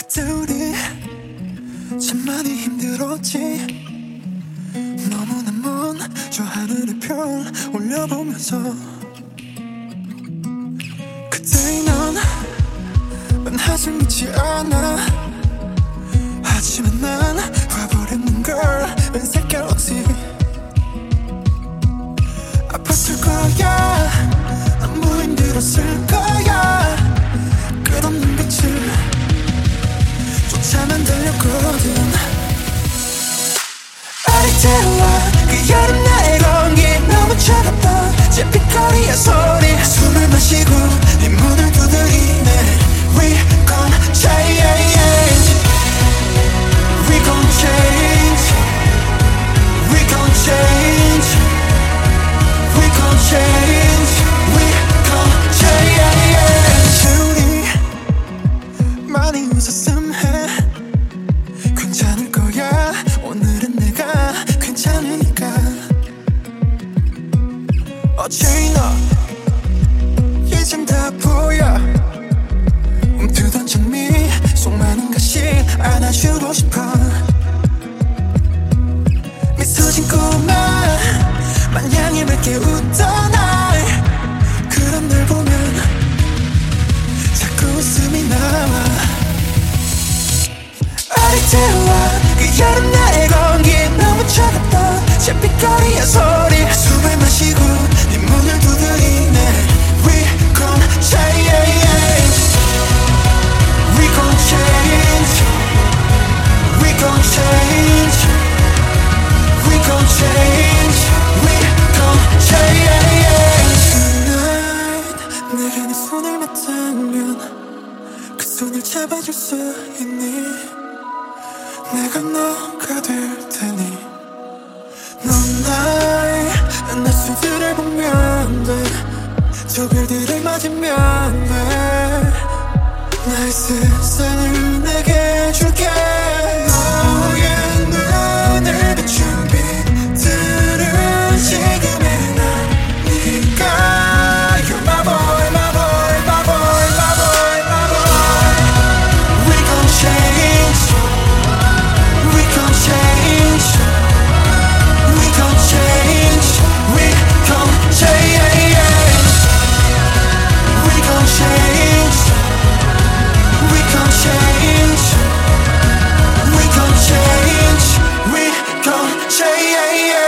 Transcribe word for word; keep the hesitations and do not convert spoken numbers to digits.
그때 우리 참 많이 힘들었지. 너무나 먼 저 하늘의 별 올려보면서 그때의 넌 아직 믿지 않아. 하지만 난 와버렸는 걸 은색 갤럭시. 아팠을 거야, 너무 힘들었을 거야. 끝없는 빛을 쫓아만 달렸거든. 아리따워 그 여름 나의 공기 너무 차갑다. 잿빛거리의 소리 숨을 마시고 네 문을 두드리네. We gon' change, we gon' change, we gon' change, we gon' change, we gon' change. 우리 많이 웃었음 해. 괜찮을 거야, 오늘은 내가 괜찮으니까. 어제의 너 이젠 다 보여. 움트던 장미 속 많은 것이 안아주고 싶어. 미소 짓고만 마냥 맑게 웃던 날, 그런 널 보면 자꾸 웃음이 나와. 아리따워 그 여름 나의 공기 너무 차갑다. 잿빛거리의 소리 숨을 마시고 네 문을 두드리네. We gon' change, we gon' change, we gon' change, we gon' change, we gon' change. Tonight 내가 네 손을 맞다면 그 손을 잡아줄 수 있니? 내가 너가 될 테니. 넌 나의 날씨들을 보면 돼. 저 별들을 맞으면 돼. 나의 세상을 내게 줄게. 너의 눈을 비춘 빛들은 지금의 난 네가. You're my boy, my boy, my boy, my boy, my boy. We gon' change, we gon' change, we gon' change, we gon' change, we gon' change, we gon' change, we gon' change, we gon' change.